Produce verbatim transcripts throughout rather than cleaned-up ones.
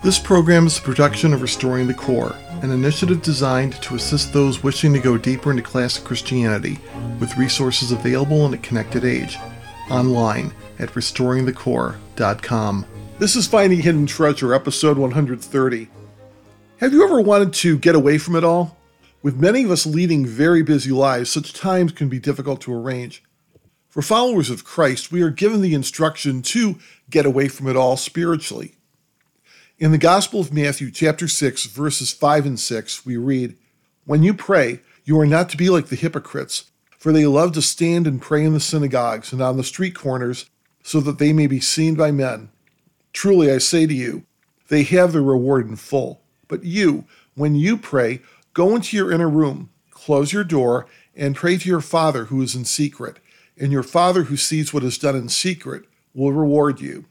This program is a production of Restoring the Core, an initiative designed to assist those wishing to go deeper into classic Christianity, with resources available in a connected age, online at restoring the core dot com. This is Finding Hidden Treasure, episode one hundred thirty. Have you ever wanted to get away from it all? With many of us leading very busy lives, such times can be difficult to arrange. For followers of Christ, we are given the instruction to get away from it all spiritually. In the Gospel of Matthew, chapter six, verses five and six, we read, "When you pray, you are not to be like the hypocrites, for they love to stand and pray in the synagogues and on the street corners, so that they may be seen by men. Truly I say to you, they have their reward in full. But you, when you pray, go into your inner room, close your door, and pray to your Father who is in secret, and your Father who sees what is done in secret will reward you."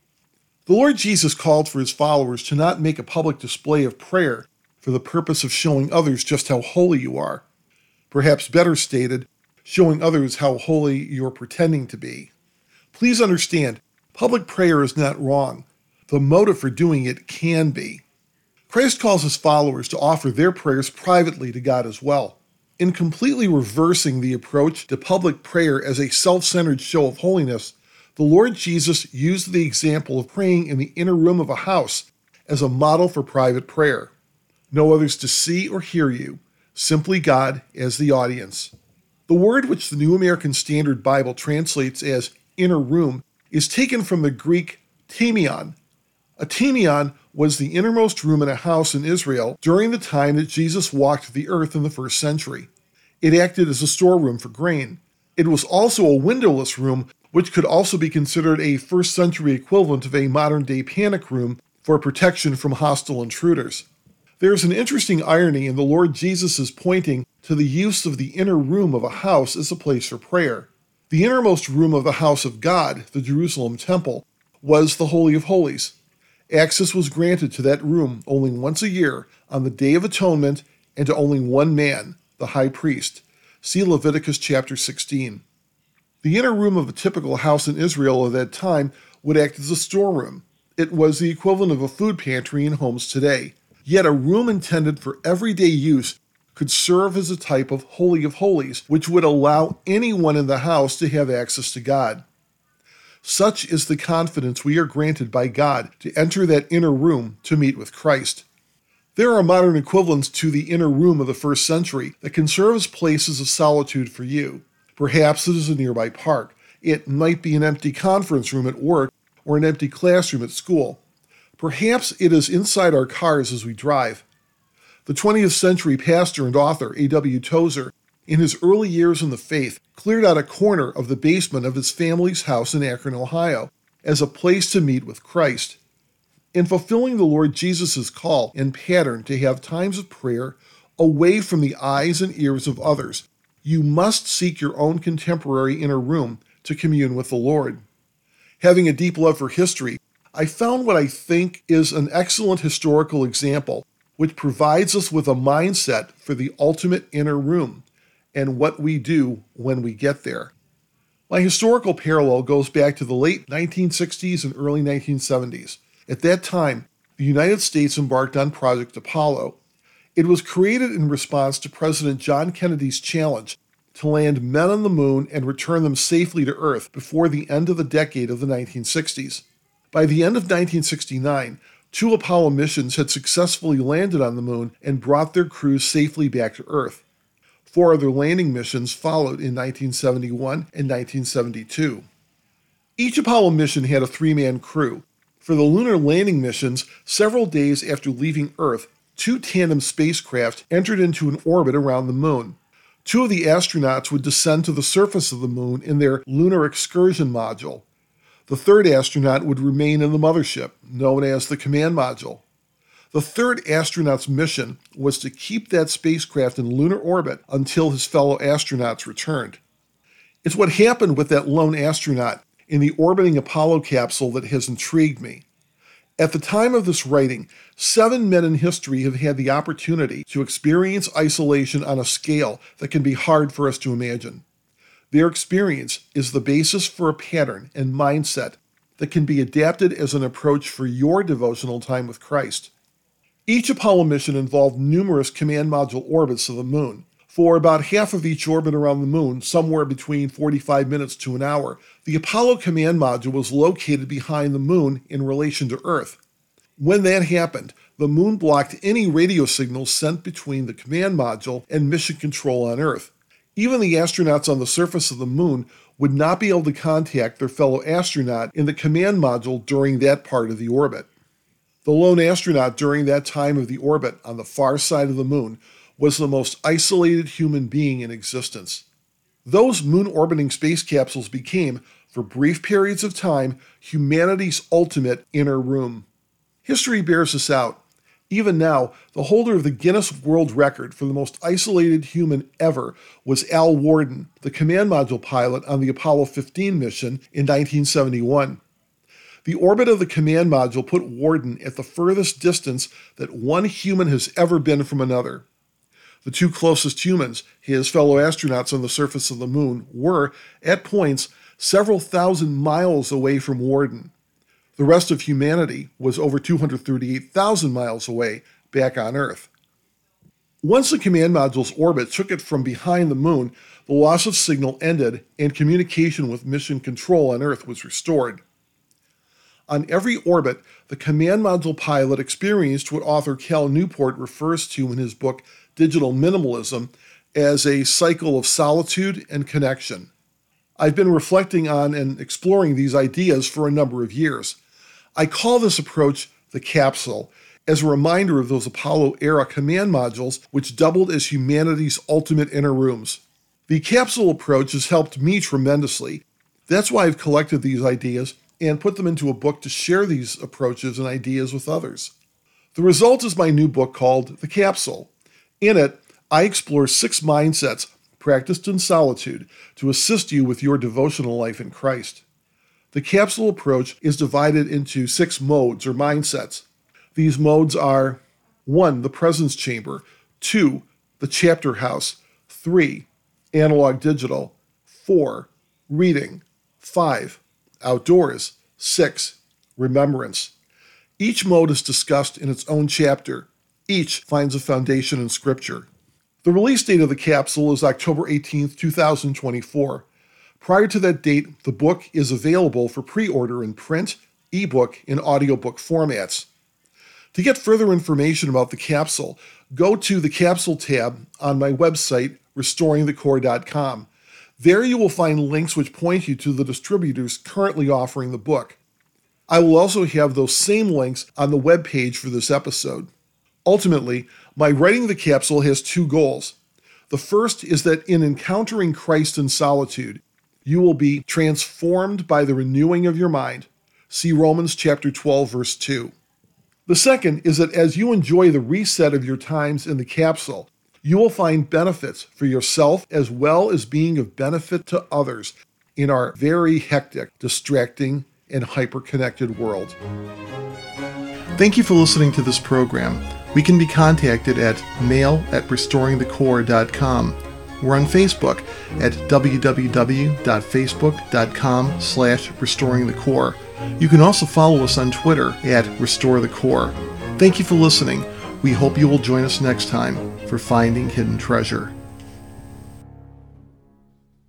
The Lord Jesus called for his followers to not make a public display of prayer for the purpose of showing others just how holy you are. Perhaps better stated, showing others how holy you're pretending to be. Please understand, public prayer is not wrong. The motive for doing it can be. Christ calls his followers to offer their prayers privately to God as well. In completely reversing the approach to public prayer as a self-centered show of holiness, the Lord Jesus used the example of praying in the inner room of a house as a model for private prayer. No others to see or hear you, simply God as the audience. The word which the New American Standard Bible translates as inner room is taken from the Greek tamion. A tamion was the innermost room in a house in Israel during the time that Jesus walked the earth in the first century. It acted as a storeroom for grain. It was also a windowless room, which could also be considered a first century equivalent of a modern-day panic room for protection from hostile intruders. There is an interesting irony in the Lord Jesus' pointing to the use of the inner room of a house as a place for prayer. The innermost room of the house of God, the Jerusalem temple, was the Holy of Holies. Access was granted to that room only once a year on the Day of Atonement and to only one man, the high priest. See Leviticus chapter sixteen. The inner room of a typical house in Israel at that time would act as a storeroom. It was the equivalent of a food pantry in homes today. Yet a room intended for everyday use could serve as a type of Holy of Holies, which would allow anyone in the house to have access to God. Such is the confidence we are granted by God to enter that inner room to meet with Christ. There are modern equivalents to the inner room of the first century that can serve as places of solitude for you. Perhaps it is a nearby park. It might be an empty conference room at work or an empty classroom at school. Perhaps it is inside our cars as we drive. The twentieth century pastor and author A W Tozer, in his early years in the faith, cleared out a corner of the basement of his family's house in Akron, Ohio, as a place to meet with Christ. In fulfilling the Lord Jesus' call and pattern to have times of prayer away from the eyes and ears of others, you must seek your own contemporary inner room to commune with the Lord. Having a deep love for history, I found what I think is an excellent historical example, which provides us with a mindset for the ultimate inner room and what we do when we get there. My historical parallel goes back to the late nineteen sixties and early nineteen seventies. At that time, the United States embarked on Project Apollo. It was created in response to President John Kennedy's challenge to land men on the moon and return them safely to Earth before the end of the decade of the nineteen sixties. By the end of nineteen sixty-nine, two Apollo missions had successfully landed on the moon and brought their crews safely back to Earth. Four other landing missions followed in nineteen seventy-one and nineteen seventy-two. Each Apollo mission had a three-man crew. For the lunar landing missions, several days after leaving Earth, two tandem spacecraft entered into an orbit around the moon. Two of the astronauts would descend to the surface of the moon in their lunar excursion module. The third astronaut would remain in the mothership, known as the command module. The third astronaut's mission was to keep that spacecraft in lunar orbit until his fellow astronauts returned. It's what happened with that lone astronaut in the orbiting Apollo capsule that has intrigued me. At the time of this writing, seven men in history have had the opportunity to experience isolation on a scale that can be hard for us to imagine. Their experience is the basis for a pattern and mindset that can be adapted as an approach for your devotional time with Christ. Each Apollo mission involved numerous command module orbits of the moon. For about half of each orbit around the moon, somewhere between forty-five minutes to an hour, the Apollo command module was located behind the moon in relation to Earth. When that happened, the moon blocked any radio signals sent between the command module and mission control on Earth. Even the astronauts on the surface of the moon would not be able to contact their fellow astronaut in the command module during that part of the orbit. The lone astronaut during that time of the orbit on the far side of the moon was the most isolated human being in existence. Those moon-orbiting space capsules became, for brief periods of time, humanity's ultimate inner room. History bears this out. Even now, the holder of the Guinness World Record for the most isolated human ever was Al Worden, the command module pilot on the Apollo fifteen mission in nineteen seventy-one. The orbit of the command module put Worden at the furthest distance that one human has ever been from another. The two closest humans, his fellow astronauts on the surface of the moon, were, at points, several thousand miles away from Worden. The rest of humanity was over two hundred thirty-eight thousand miles away, back on Earth. Once the command module's orbit took it from behind the moon, the loss of signal ended and communication with mission control on Earth was restored. On every orbit, the command module pilot experienced what author Cal Newport refers to in his book Digital Minimalism as a cycle of solitude and connection. I've been reflecting on and exploring these ideas for a number of years. I call this approach the capsule, as a reminder of those Apollo-era command modules which doubled as humanity's ultimate inner rooms. The capsule approach has helped me tremendously. That's why I've collected these ideas and put them into a book to share these approaches and ideas with others. The result is my new book called The Capsule. In it, I explore six mindsets practiced in solitude to assist you with your devotional life in Christ. The capsule approach is divided into six modes or mindsets. These modes are one. The presence chamber, two. The chapter house, three. Analog digital, four. Reading, five. Outdoors, six. Remembrance. Each mode is discussed in its own chapter. Each finds a foundation in Scripture. The release date of the capsule is October eighteenth, two thousand twenty-four. Prior to that date, the book is available for pre-order in print, ebook, and audiobook formats. To get further information about the capsule, go to the capsule tab on my website, restoring the core dot com. There you will find links which point you to the distributors currently offering the book. I will also have those same links on the webpage for this episode. Ultimately, my writing the capsule has two goals. The first is that in encountering Christ in solitude, you will be transformed by the renewing of your mind. See Romans chapter twelve, verse two. The second is that as you enjoy the reset of your times in the capsule, you will find benefits for yourself as well as being of benefit to others in our very hectic, distracting, and hyper-connected world. Thank you for listening to this program. We can be contacted at mail at restoring the core dot com. We're on Facebook at w w w dot facebook dot com slash restoring the core. You can also follow us on Twitter at restore the core. Thank you for listening. We hope you will join us next time for Finding Hidden Treasure.